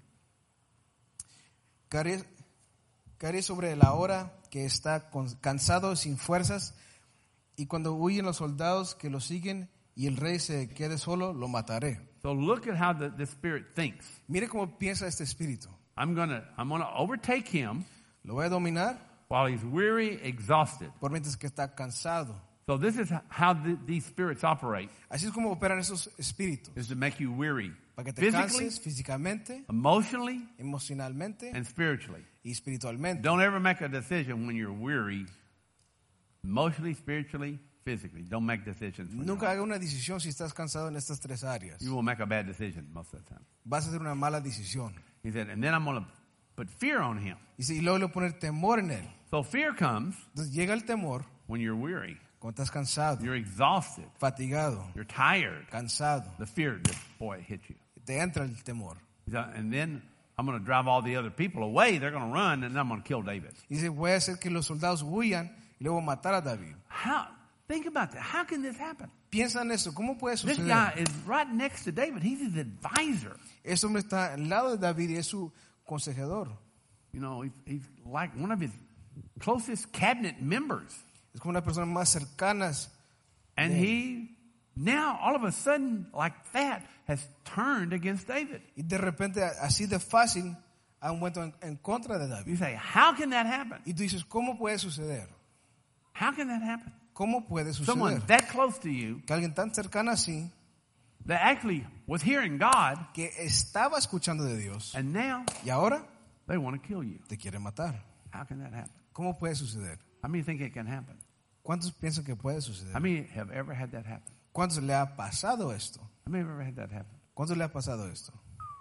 Caeré, caeré sobre la hora que está con- cansado, sin fuerzas, y cuando huyen los soldados que lo siguen y el rey se quede solo, lo mataré. So look at how the, the spirit thinks. Mire cómo piensa este espíritu. I'm gonna I'm gonna overtake him Lo voy a dominar while he's weary, exhausted. por mientras que está cansado. So this is how the, these spirits operate: Así es como operan esos espíritus. is to make you weary, Para que te physically, canses físicamente, emotionally, emocionalmente and spiritually. y espiritualmente. Don't ever make a decision when you're weary, emotionally, spiritually, physically. Don't make decisions. when Nunca you're- haga una decisión si estás cansado en estas tres áreas. You will make a bad decision most of the time. Vas a hacer una mala decisión. He said, and then I'm going to put fear on him. Y, si, y luego le voy a poner temor en él. So fear comes Entonces llega el temor when you're weary, cuando estás cansado, you're exhausted, fatigado, you're tired. cansado. The fear just, boy, hit you. Te entra el temor. He said, and then I'm going to drive all the other people away. They're going to run, and then I'm going to kill David. Y dice, voy a hacer que los soldados huyan y luego matar a David. How? Think about that. How can this happen? Piensa en eso. ¿Cómo puede This suceder? guy is right next to David. He's his advisor. Este hombre está al lado de David y es su consejador. You know, he's, he's like one of his closest cabinet members. Es como una persona más cercana. And Yeah. he now, all of a sudden, like that, has turned against David. Y de repente, así de fácil, han vuelto en, en contra de You David. say, how can that happen? Y tú dices, ¿cómo puede suceder? How can that happen? ¿Cómo puede Someone suceder? that close to you Que alguien tan cercano así, that actually was hearing God, que estaba escuchando de Dios, and now y ahora they want to kill you. te quiere matar. How can that happen? ¿Cómo puede suceder? How many think it can happen? ¿Cuántos piensan que puede suceder? How many have ever had that happen? ¿Cuántos le ha pasado esto? How many have ever had that happen? ¿Cuántos le ha pasado esto?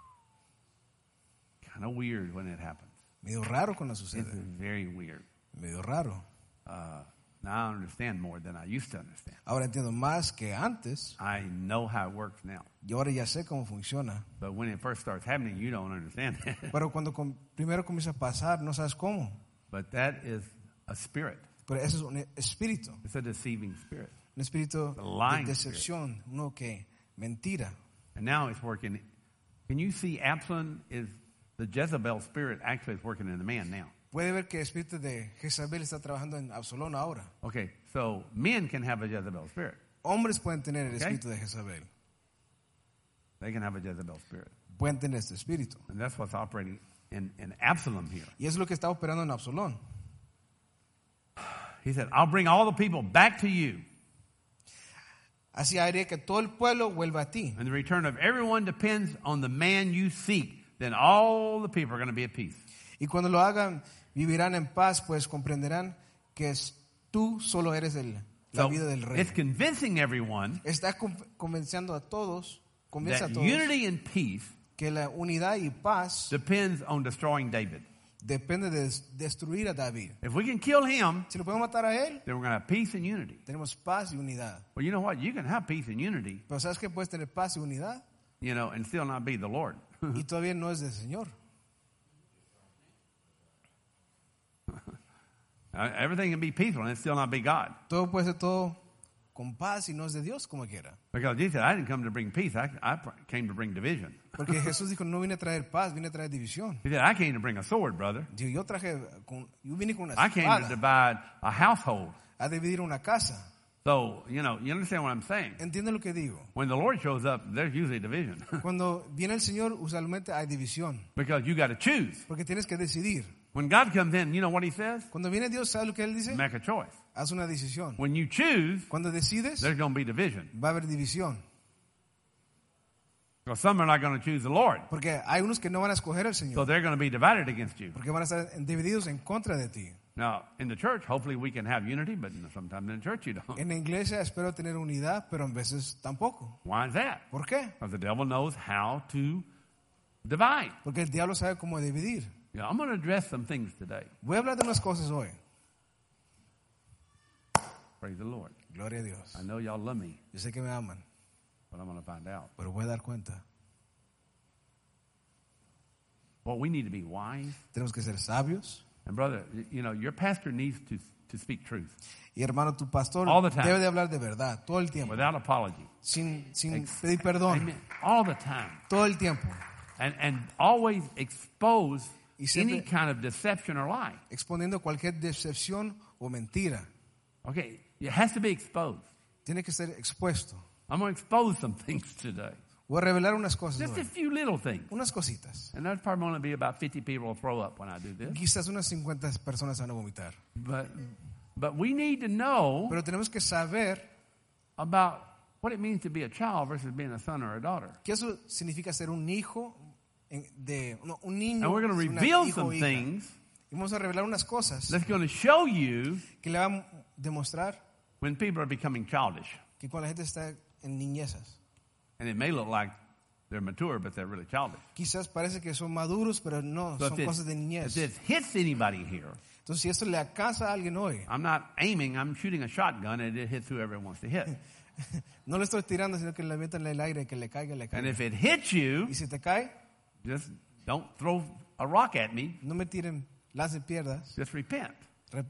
Kind of weird when it happens. Medio raro cuando It's sucede. very weird. Medio raro. Uh, now I understand more than I used to understand. Ahora entiendo más que antes. I know how it works now. Y ahora ya sé cómo funciona. But when it first starts happening, you don't understand it. Pero cuando com- primero comienza a pasar, no sabes cómo. But that is a spirit. Pero ese es un espíritu. It's a deceiving spirit. Un espíritu The lying de decepción. Uno que mentira. And now it's working. Can you see Absalom is the Jezebel spirit actually is working in the man now? Puede ver que el espíritu de Jezabel está trabajando en Absalón ahora. Okay, so men can have a Jezebel spirit. Hombres pueden tener el Okay. espíritu de Jezabel. They can have a Jezebel spirit. Pueden tener este espíritu. And that's what's operating in, in Absalom here. Y es lo que está operando en Absalón. He said, I'll bring all the people back to you. Así haré que todo el pueblo vuelva a ti. And the return of everyone depends on the man you seek. Then all the people are going to be at peace. Y cuando lo hagan, vivirán en paz, pues comprenderán que es, tú solo eres el, la So vida del rey. it's convincing everyone Está con- convenciendo a todos, convence a that todos unity and peace que la unidad y paz depends on destroying David. depende de des- destruir a David. If we can kill him, Si lo podemos matar a él, then we're going to have peace and unity. tenemos paz y unidad. Well, you know what? You can have peace and unity, Pero ¿sabes que puedes tener paz y unidad? you know, and still not be the Lord. Y todavía no es del Señor. Uh, everything can be peaceful and it still not be God. Todo puede ser todo con paz y no es de Dios como quiera. Because Jesus said, I didn't come to bring peace. I, I came to bring division. Porque Jesús dijo, no vine a traer paz, vine a traer división. He said, I came to bring a sword, brother. Dijo, yo traje, con, yo vine con una I came to espada divide a household. a dividir una casa. So, you know, you understand what I'm saying? ¿Entiende lo que digo? When the Lord shows up, there's usually division. Cuando viene el Señor, usualmente hay división. Because you got to choose. Porque tienes que decidir. When God comes in, you know what he says? Cuando viene Dios, ¿sabes lo que Él dice? Make a choice. Haz una decisión. When you choose, Cuando decides, there's going to be division. va a haber división. Because some are not going to choose the Lord. Porque hay unos que no van a escoger al So Señor. they're going to be divided against you. Porque van a estar divididos en contra de ti. Now, in the church, hopefully we can have unity, but sometimes in the church you don't. En la iglesia espero tener unidad, pero en veces tampoco. Why is that? ¿Por qué? Because the devil knows how to divide. Porque el diablo sabe cómo dividir. Yeah, I'm going to address some things today. Voy a hablar de unas cosas hoy. Praise the Lord. Gloria a Dios. I know y'all love me, Yo sé que me aman, but I'm going to find out. pero voy a dar cuenta. Well, we need to be wise. Tenemos que ser sabios. And brother, you know, your pastor needs to, to speak truth Y hermano, tu pastor All the time. debe de hablar de verdad, todo el tiempo. without apology. Sin, sin Ex- pedir perdón, Amen. All the time. todo el tiempo. And, and always expose Y siempre- any kind of deception or lie. Exponiendo cualquier decepción o mentira. Okay, it has to be exposed. Tiene que ser expuesto. I'm going to expose some things today. Voy a revelar unas cosas Just a hoy. few little things. Unas cositas. And there's probably only be about fifty people will throw up when I do this. Quizás unas cincuenta personas van a vomitar. But, but we need to know Pero tenemos que saber about what it means to be a child versus being a son or a daughter. que eso significa ser un hijo en- de no, un niño. And we're going to una reveal hijo o some hija. things Y vamos a revelar unas cosas that's going to show you que le van a demostrar when people are becoming childish. que cuando la gente está en niñezas. And it may look like they're mature, but they're really childish. Quizás parece que son maduros, pero no, So son if cosas de this, niñez. if this hits anybody here, Entonces, si esto le alcanza a alguien hoy, I'm not aiming, I'm shooting a shotgun and it hits whoever it wants to hit. no le estoy tirando, sino que le avientan en el aire, que le caiga, le And caiga. if it hits you, Y si te cae, just don't throw a rock at me, no me tiren, lancen pierdas, just repent. rep-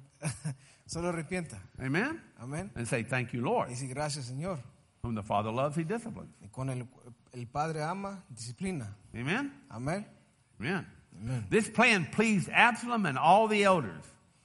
solo arrepienta. Amen? Amén. And say, thank you, Lord. Y si gracias, Señor. Whom the Father loves, he disciplines. Y con el, el Padre ama, disciplina. Amen? Amén. Amen. Amén. This plan pleased Absalom and all the elders.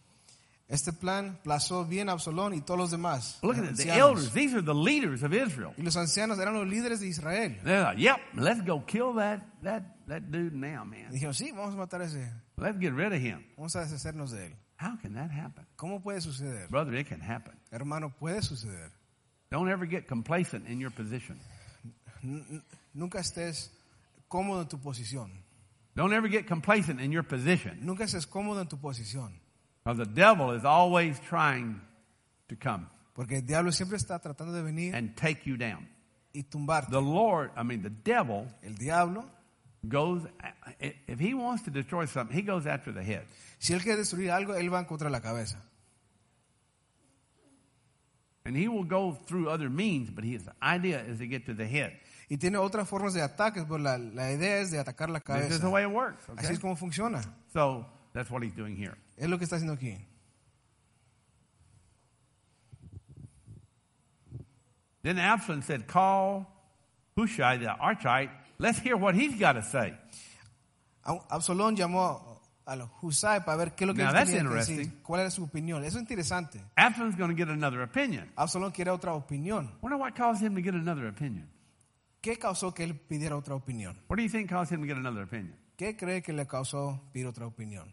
Este plan plazó bien a Absalón y todos los demás. Look los at it. The ancianos. elders, these are the leaders of Israel. Y los ancianos eran los líderes de Israel. They're like, yep, let's go kill that, that, that dude now, Y man. dijeron, sí, vamos a matar a ese. Let's get rid of him. Vamos a deshacernos de él. How can that happen? ¿Cómo puede suceder? Brother, it can happen. Hermano, puede suceder. Don't ever get complacent in your position. N- n- Nunca estés cómodo en tu posición. Don't ever get complacent in your position. Nunca estés cómodo en tu posición. Because the devil is always trying to come Porque el diablo siempre está tratando de venir and take you down. y tumbarte. The Lord, I mean, the devil El diablo, goes, if he wants to destroy something, he goes after the head. si él quiere destruir algo, él va contra la cabeza. And he will go through other means, but his idea is to get to the head. Y tiene otras formas de ataques, pero la, la idea es de atacar la This is the cabeza. way it works. Así Okay? es como funciona. So that's what he's doing here. Es lo que está haciendo aquí. Then Absalom said, call Hushai the Archite. Let's hear what he's got to say. A- Absalón llamó a los Husai para ver qué es lo que Now, él that's tenía que decir. interesting. ¿Cuál era su opinión? Eso es interesante. Absalom's going to get another opinion. Absalón quiere otra opinión. Wonder what caused him to get another opinion. ¿Qué causó que él pidiera otra opinión? What do you think caused him to get another opinion? ¿Qué cree que le causó pedir otra opinión?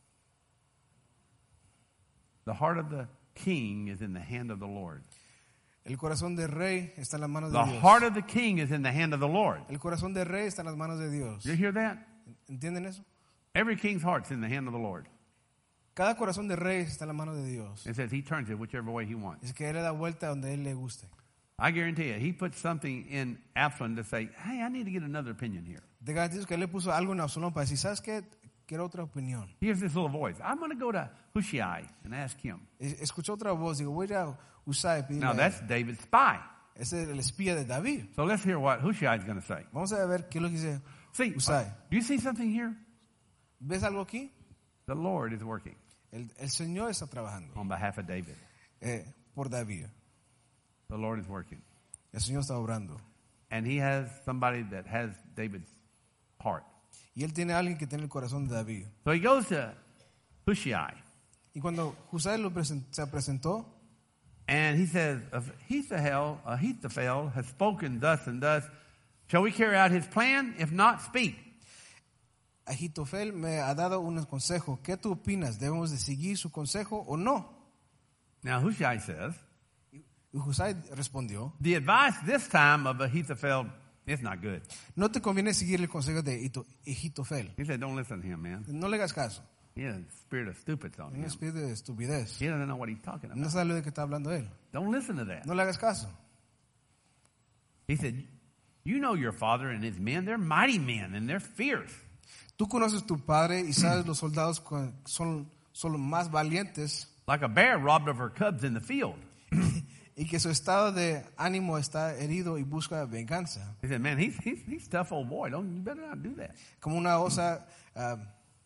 The heart of the king is in the hand of the Lord. El corazón del rey está en las manos de The Dios. heart of the king is in the hand of the Lord. El corazón del rey está en las manos de Dios. You hear that? ¿Entienden eso? Every king's heart's in the hand of the Lord. Cada corazón del rey está en las manos de Dios. It says he turns it whichever way he wants. Es que él le da vuelta donde él le guste. I guarantee you, he put something in Absalom to say, hey, I need to get another opinion here. Te garantizo que él le puso algo en Absalón para decir, ¿sabes qué? Quiero otra opinión. Here's this little voice. I'm going to go to Hushai and ask him. Es- Escuchó otra voz, digo, voy a ir a Usai y pedirle Now, a él. that's David's spy. Ese es el espía de David. So let's hear what Hushai is going to say. Vamos a ver qué es lo que dice. See, Usai. do you see something here? ¿Ves algo aquí? The Lord is working. El, el Señor está trabajando on behalf of David. eh, por David. The Lord is working. El Señor está obrando. And he has somebody that has David's heart. Y él tiene a alguien que tiene el corazón de David. So he goes to Hushai, Y cuando Husai lo presen- se presentó, and he says, Ahithophel, Ahithophel has spoken thus and thus. Shall we carry out his plan? If not, speak. Ahitofel me ha dado un consejo. ¿Qué tú opinas? ¿Debemos de seguir su consejo o no? Now Hushai says, Y Husai respondió, the advice this time of Ahithophel is not good. no te conviene seguir el consejo de Ahito- Ahitofel. He said, don't listen to him, man. No le hagas caso. He has a spirit of stupidity on Un him. espíritu de estupidez. He doesn't know what he's talking No about. sabe de qué está hablando él. Don't listen to that. No le hagas caso. He said, you know your father and his men. They're mighty men and they're fierce. Tú conoces tu padre y sabes los soldados con- son, son los más valientes Like a bear robbed of her cubs in the field. y que su estado de ánimo está herido y busca venganza. He said, man, he's, he's, he's a tough old boy. Don't, you better not do that. Como una osa ah,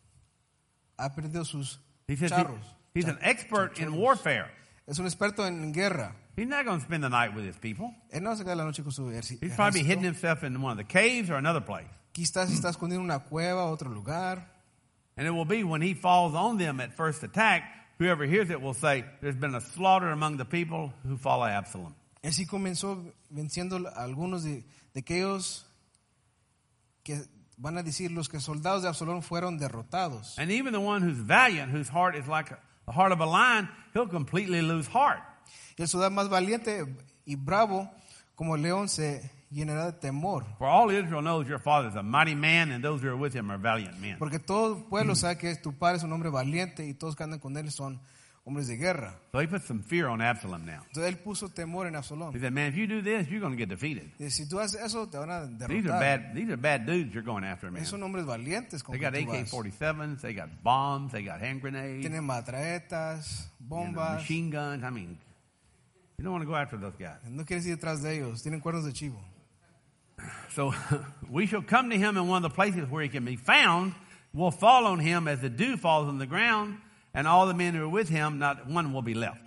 ha perdido sus He says he- charros. he's Cha- an expert in charros. warfare. Es un experto en guerra. He's not going to spend the night with his people. Él no se queda la noche con su ejerci- He's probably hidden ejército. himself in one of the caves or another place. Quizás está escondido en una cueva, otro lugar. And it will be when he falls on them at first attack, whoever hears it will say, there's been a slaughter among the people who follow Absalom. Así comenzó venciendo a algunos de, de aquellos que van a decir los que soldados de Absalón fueron derrotados. And even the one who's valiant, whose heart is like a, the heart of a lion, he'll completely lose heart. Y el soldado más valiente y bravo como el león se llenará de temor. For all Israel knows your father is a mighty man, and those who are with him are valiant men. Porque todo el pueblo sabe que tu padre es un hombre valiente y todos que andan con él son hombres de guerra. So he put some fear on Absalom now. Entonces él puso temor en Absalón. He said, man, if you do this, you're going to get defeated. Y si tú haces eso, te van a These are derrotar. bad, these are bad dudes you're going after, man. Son hombres valientes con They que got tú A K vas. forty-sevens, they got bombs, they got hand grenades, Tienen matraetas, you know, bombas. machine guns. I mean, you don't want to go after those guys. No quieres ir detrás de ellos. Tienen cuernos de chivo. So we shall come to him in one of the places where he can be found. We'll fall on him as the dew falls on the ground, and all the men who are with him, not one will be left.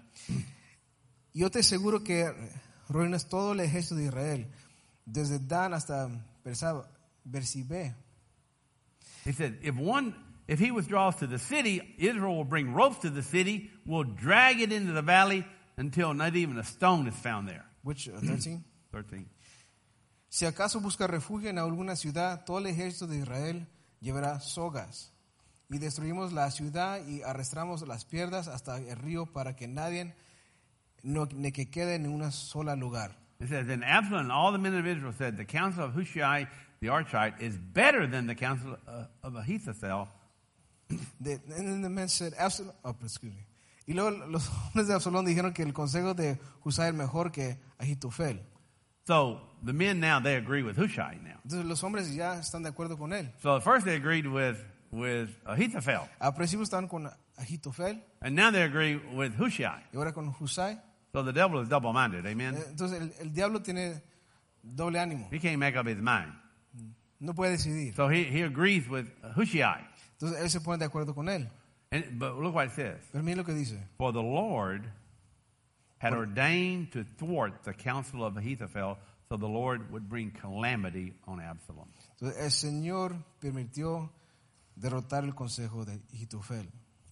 Yo te aseguro que ruinas todo el ejército de Israel, desde Dan hasta Bersab- Bersibé. He said, if one, if he withdraws to the city, Israel will bring ropes to the city, will drag it into the valley until not even a stone is found there. Which, uh, thirteen? thirteen. Si acaso busca refugio en alguna ciudad, todo el ejército de Israel llevará sogas. Y destruimos la ciudad y arrastramos las piedras hasta el río para que nadie no, ni que quede en un solo lugar. It says, then Absalom and all the men of Israel said, the counsel of Hushai the Archite is better than the counsel uh, of Ahithophel. The, and then the men said, Absalom, oh, excuse me. Y luego los hombres de Absalón dijeron que el consejo de Husai es mejor que Ahitofel. So the men now, they agree with Hushai now. Entonces los hombres ya están de acuerdo con él. So at first they agreed with, with Ahithophel. Al principio estaban con Ahitofel And now they agree with Hushai. y ahora con Husai. So the devil is double-minded, amen? Eh, Entonces el, el diablo tiene doble ánimo. He can't make up his mind. No puede decidir. So he, he agrees with Hushai. Entonces él se pone de acuerdo con él. And, but look what it says. Pero mira lo que dice. For the Lord had ordained to thwart the counsel of Ahithophel, so the Lord would bring calamity on Absalom. Entonces el Señor permitió derrotar el consejo de Ahitofel.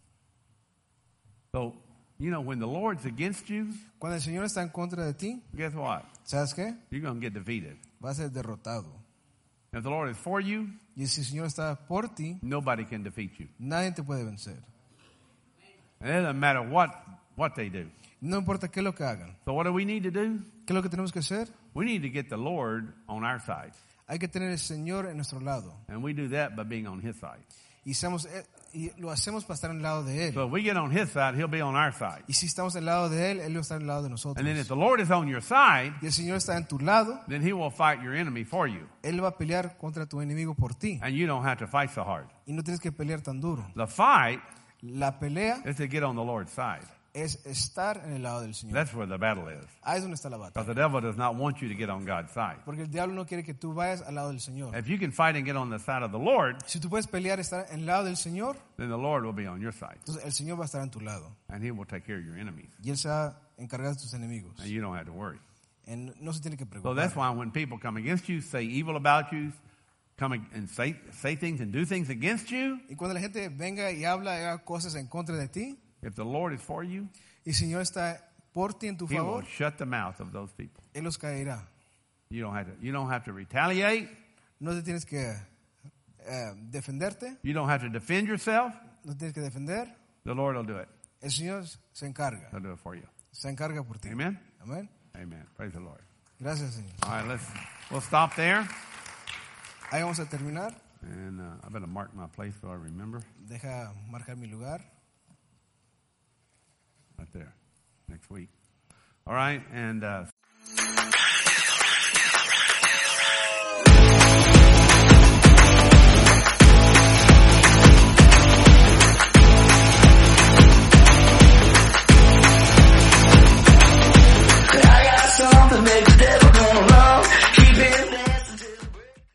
So, you know, when the Lord's against you, Cuando el Señor está en contra de ti, guess what? ¿sabes qué? You're going to get defeated. Vas a ser derrotado. If the Lord is for you, Y si el Señor está por ti, nobody can defeat you. nadie te puede vencer. And it doesn't matter what, what they do. No importa qué es lo que hagan. So what do we need to do? ¿Qué es lo que tenemos que hacer? We need to get the Lord on our side. Hay que tener el Señor en nuestro lado. And we do that by being on his side. Y, seamos, eh, y lo hacemos para estar en el lado de Él. So if we get on his side, he'll be on our side. Y si estamos en el lado de Él, Él va a estar en el lado de nosotros. And then if the Lord is on your side, Y el Señor está en tu lado, then he will fight your enemy for you. Él va a pelear contra tu enemigo por ti. And you don't have to fight so hard. Y no tienes que pelear tan duro. The fight La pelea is to get on the Lord's side. es estar en el lado del Señor. That's where the battle is. Ahí es donde está la Because batalla. the devil does not want you to get on God's side. Porque el diablo no quiere que tú vayas al lado del Señor. If you can fight and get on the side of the Lord, Si tú puedes pelear, estar en el lado del Señor, then the Lord will be on your side. entonces el Señor va a estar en tu lado. And he will take care of your enemies. Y Él se va a encargar de tus enemigos. And you don't have to worry. En- no se tiene que So that's preocupar. why when people come against you, say evil about you, come and say, say things and do things against you, Y cuando la gente venga y habla y haga cosas en contra de ti, if the Lord is for you, y el Señor está por ti en tu he will favor, shut the mouth of those people. Él los caerá. You don't have to, you don't have to retaliate. No te tienes que eh, defenderte, You don't have to defend yourself. no tienes que defender. The Lord will do it. El Señor se encarga, He'll do it for you. se encarga por ti. Amen? Amén. Amen. Praise the Lord. Gracias, Señor. All right, let's, we'll stop there. Ahí vamos a terminar. And uh, I better mark my place so I remember. Deja marcar mi lugar. Right there. Next week. All right, and... Uh,